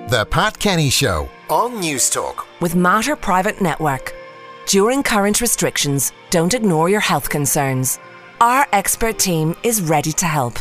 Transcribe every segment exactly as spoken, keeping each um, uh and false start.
The Pat Kenny Show on News Talk. With Mater Private Network. During current restrictions, don't ignore your health concerns. Our expert team is ready to help.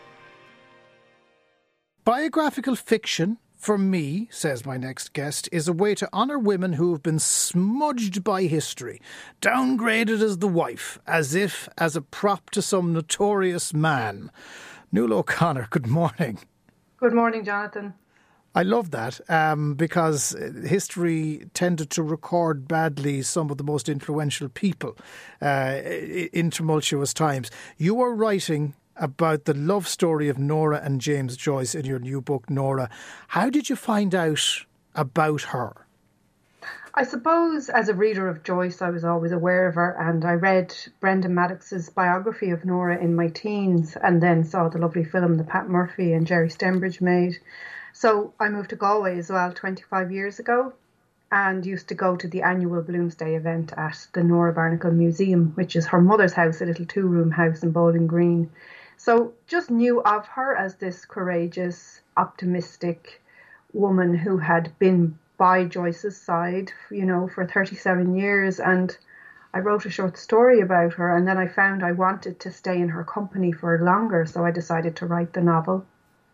Biographical fiction, for me, says my next guest, is a way to honour women who have been smudged by history, downgraded as the wife, as if as a prop to some notorious man. Nuala O'Connor, good morning. Good morning, Jonathan. I love that um, because history tended to record badly some of the most influential people uh, in tumultuous times. You are writing about the love story of Nora and James Joyce in your new book, Nora. How did you find out about her? I suppose as a reader of Joyce, I was always aware of her, and I read Brendan Maddox's biography of Nora in my teens and then saw the lovely film that Pat Murphy and Jerry Stembridge made. So I moved to Galway as well twenty-five years ago and used to go to the annual Bloomsday event at the Nora Barnacle Museum, which is her mother's house, a little two-room house in Bowling Green. So just knew of her as this courageous, optimistic woman who had been by Joyce's side, you know, for thirty-seven years. And I wrote a short story about her, and then I found I wanted to stay in her company for longer, so I decided to write the novel.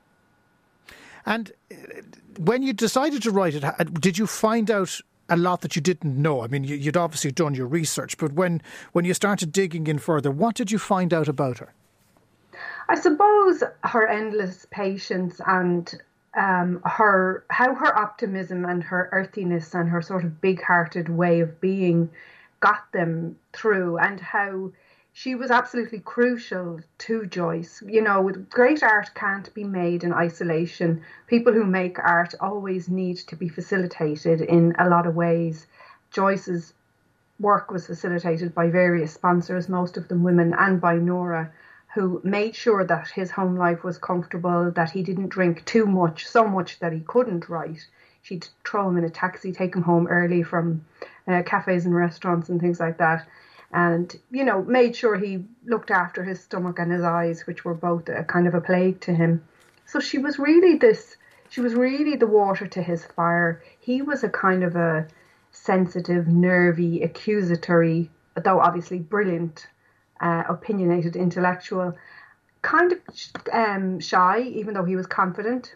And when you decided to write it, did you find out a lot that you didn't know? I mean, you'd obviously done your research, but when, when you started digging in further, what did you find out about her? I suppose her endless patience and um, her how her optimism and her earthiness and her sort of big-hearted way of being got them through, and how she was absolutely crucial to Joyce. You know, great art can't be made in isolation. People who make art always need to be facilitated in a lot of ways. Joyce's work was facilitated by various sponsors, most of them women, and by Nora, who made sure that his home life was comfortable, that he didn't drink too much, so much that he couldn't write. She'd throw him in a taxi, take him home early from uh, cafes and restaurants and things like that. And, you know, made sure he looked after his stomach and his eyes, which were both a kind of a plague to him. So she was really this, she was really the water to his fire. He was a kind of a sensitive, nervy, accusatory, though obviously brilliant, uh, opinionated intellectual, kind of um, shy, even though he was confident.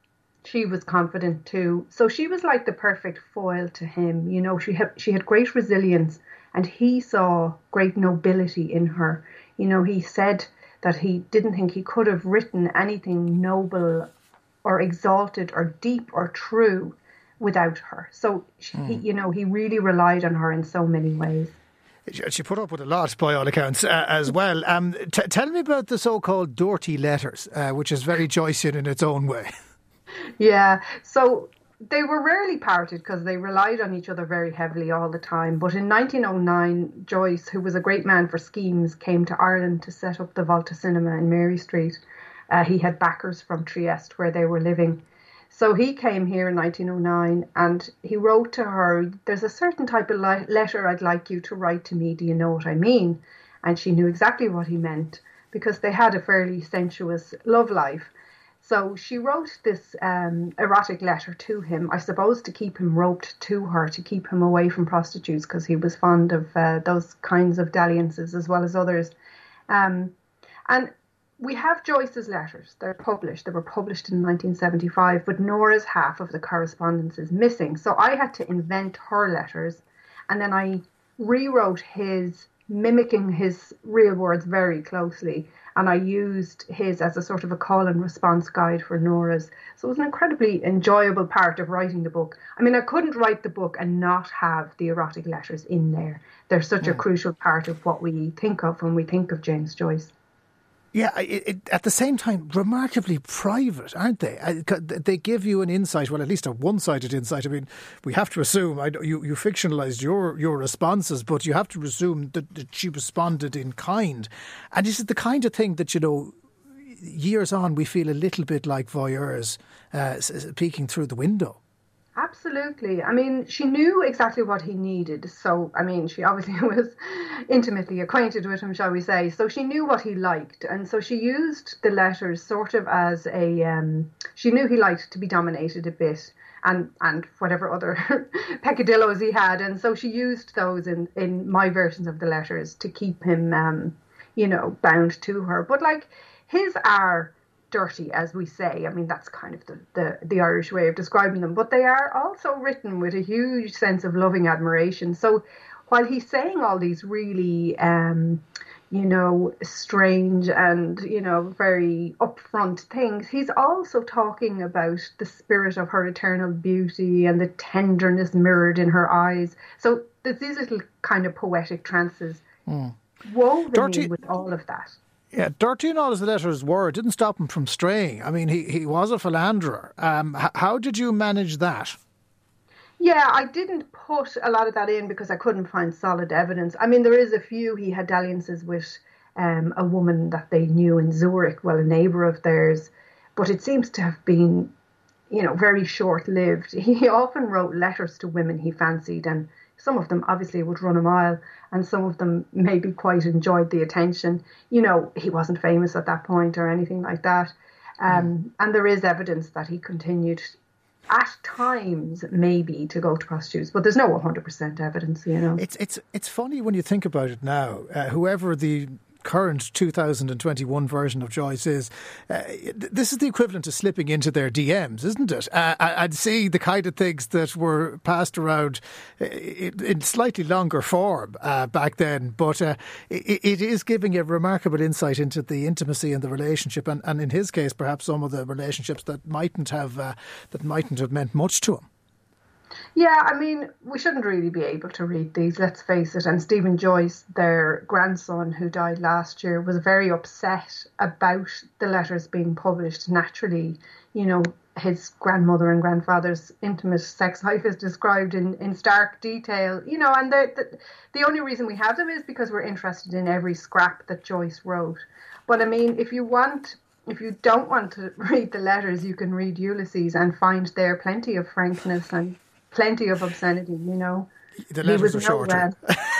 She was confident too. So she was like the perfect foil to him. You know, she had, she had great resilience. And he saw great nobility in her. You know, he said that he didn't think he could have written anything noble or exalted or deep or true without her. So, mm. he, you know, he really relied on her in so many ways. She put up with a lot, by all accounts, uh, as well. Um, t- tell me about the so-called dirty letters, uh, which is very Joycean in its own way. Yeah, so they were rarely parted because they relied on each other very heavily all the time. But in nineteen oh nine, Joyce, who was a great man for schemes, came to Ireland to set up the Volta Cinema in Mary Street. Uh, he had backers from Trieste where they were living. So he came here in nineteen oh nine and he wrote to her, "There's a certain type of li- letter I'd like you to write to me. Do you know what I mean?" And she knew exactly what he meant because they had a fairly sensuous love life. So she wrote this um, erotic letter to him, I suppose to keep him roped to her, to keep him away from prostitutes, because he was fond of uh, those kinds of dalliances as well as others. Um, and we have Joyce's letters. They're published. They were published in nineteen seventy-five, but Nora's half of the correspondence is missing. So I had to invent her letters, and then I rewrote his, mimicking his real words very closely. And I used his as a sort of a call and response guide for Nora's. So it was an incredibly enjoyable part of writing the book. I mean, I couldn't write the book and not have the erotic letters in there. They're such yeah. a crucial part of what we think of when we think of James Joyce. Yeah, it, it, at the same time, remarkably private, aren't they? They give you an insight, well, at least a one-sided insight. I mean, we have to assume, I, you, you fictionalised your, your responses, but you have to assume that, that she responded in kind. And is it the kind of thing that, you know, years on we feel a little bit like voyeurs uh, peeking through the window? absolutely. I mean, she knew exactly what he needed. So, I mean, she obviously was intimately acquainted with him, shall we say. So she knew what he liked. And so she used the letters sort of as a, um, she knew he liked to be dominated a bit and, and whatever other peccadillos he had. And so she used those in, in my versions of the letters to keep him, um, you know, bound to her. But like his are dirty, as we say. I mean, that's kind of the, the, the Irish way of describing them. But they are also written with a huge sense of loving admiration. So while he's saying all these really, um, you know, strange and, you know, very upfront things, he's also talking about the spirit of her eternal beauty and the tenderness mirrored in her eyes. So there's these little kind of poetic trances mm. woven Dirty- in with all of that. Yeah, dirty and all as the letters were, it didn't stop him from straying. I mean, he, he was a philanderer. Um, h- how did you manage that? Yeah, I didn't put a lot of that in because I couldn't find solid evidence. I mean, there is a few. He had dalliances with um, a woman that they knew in Zurich, well, a neighbour of theirs, but it seems to have been, you know, very short-lived. He often wrote letters to women he fancied, and some of them obviously would run a mile, and some of them maybe quite enjoyed the attention. You know, he wasn't famous at that point or anything like that. Um, mm. And there is evidence that he continued at times maybe to go to prostitutes, but there's no one hundred percent evidence, you know. It's it's it's funny when you think about it now. Uh, whoever the current two thousand twenty-one version of Joyce is, uh, this is the equivalent to slipping into their D Ms, isn't it? Uh, I'd see the kind of things that were passed around in slightly longer form uh, back then, but uh, it, it is giving a remarkable insight into the intimacy and the relationship, and, and in his case, perhaps some of the relationships that mightn't have uh, that mightn't have meant much to him. Yeah, I mean, we shouldn't really be able to read these, let's face it. And Stephen Joyce, their grandson who died last year, was very upset about the letters being published. Naturally, you know, his grandmother and grandfather's intimate sex life is described in, in stark detail, you know, and the, the, the only reason we have them is because we're interested in every scrap that Joyce wrote. But I mean, if you want... If you don't want to read the letters, you can read Ulysses and find there plenty of frankness and plenty of obscenity, you know. The letters are shorter.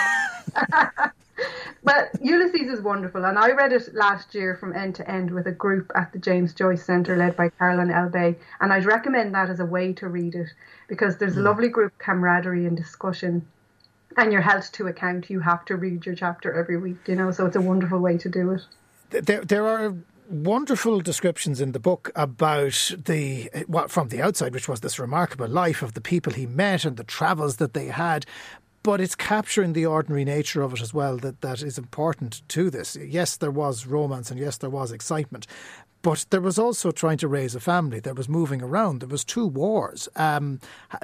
But Ulysses is wonderful, and I read it last year from end to end with a group at the James Joyce Centre led by Caroline Elbay, and I'd recommend that as a way to read it because there's mm. a lovely group camaraderie and discussion, and you're held to account. You have to read your chapter every week, you know, so it's a wonderful way to do it. There, there are wonderful descriptions in the book about the, well, from the outside, which was this remarkable life of the people he met and the travels that they had. But it's capturing the ordinary nature of it as well that, that is important to this. Yes, there was romance and yes, there was excitement. But there was also trying to raise a family. There was moving around. There was two wars. Um,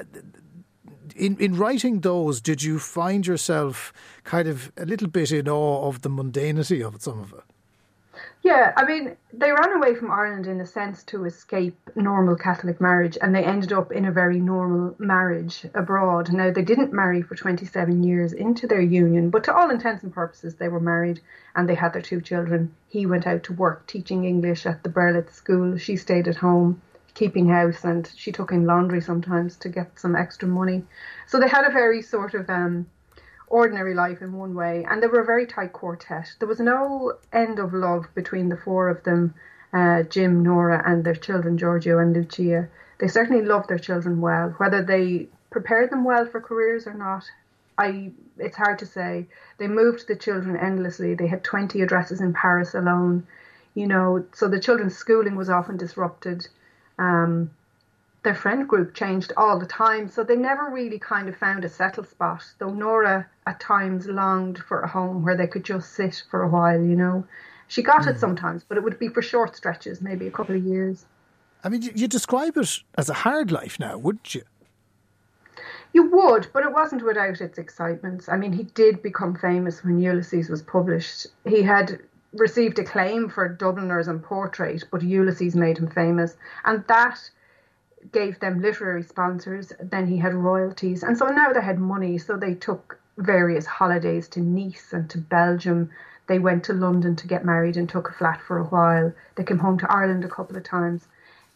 in, in writing those, did you find yourself kind of a little bit in awe of the mundanity of some of it? Yeah, I mean, they ran away from Ireland in a sense to escape normal Catholic marriage, and they ended up in a very normal marriage abroad. Now, they didn't marry for twenty-seven years into their union, but to all intents and purposes, they were married and they had their two children. He went out to work teaching English at the Berlitz School. She stayed at home keeping house, and she took in laundry sometimes to get some extra money. So they had a very sort of... um. ordinary life in one way, and they were a very tight quartet. There was no end of love between the four of them, uh, Jim, Nora and their children Giorgio and Lucia. They certainly loved their children well. Whether they prepared them well for careers or not, I it's hard to say. They moved the children endlessly. They had twenty addresses in Paris alone, you know, so the children's schooling was often disrupted. Um, Their friend group changed all the time, so they never really kind of found a settled spot, though Nora at times longed for a home where they could just sit for a while, you know. She got mm. it sometimes, but it would be for short stretches, maybe a couple of years. I mean, you describe it as a hard life now, wouldn't you? You would, but it wasn't without its excitements. I mean, he did become famous when Ulysses was published. He had received acclaim for Dubliners and Portrait, but Ulysses made him famous, and that gave them literary sponsors. Then he had royalties, and so now they had money, so they took various holidays to Nice and to Belgium. They went to London to get married and took a flat for a while. They came home to Ireland a couple of times.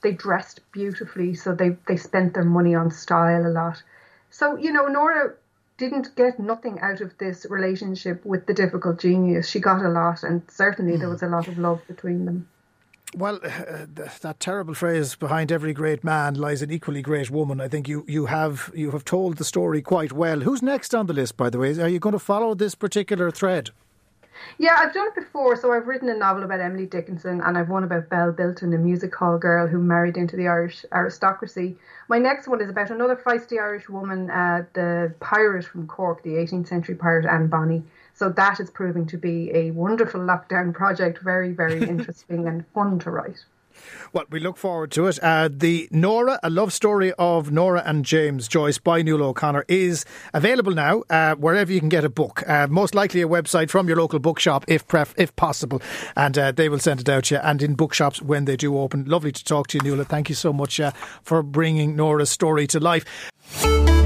they dressed beautifully, so they, they spent their money on style a lot. So, you know, Nora didn't get nothing out of this relationship with the difficult genius. She got a lot, and certainly there was a lot of love between them. Well, uh, th- that terrible phrase, behind every great man lies an equally great woman. I think you, you have you have told the story quite well. Who's next on the list, by the way? Are you going to follow this particular thread? Yeah, I've done it before. So I've written a novel about Emily Dickinson, and I've one about Belle Bilton, a music hall girl who married into the Irish aristocracy. My next one is about another feisty Irish woman, uh, the pirate from Cork, the eighteenth century pirate Anne Bonny. So that is proving to be a wonderful lockdown project, very, very interesting and fun to write. Well, we look forward to it. Uh, the Nora, A Love Story of Nora and James Joyce by Nuala O'Connor is available now uh, wherever you can get a book. Uh, most likely a website from your local bookshop if pref- if possible. And uh, they will send it out to you, and in bookshops when they do open. Lovely to talk to you, Nuala. Thank you so much uh, for bringing Nora's story to life.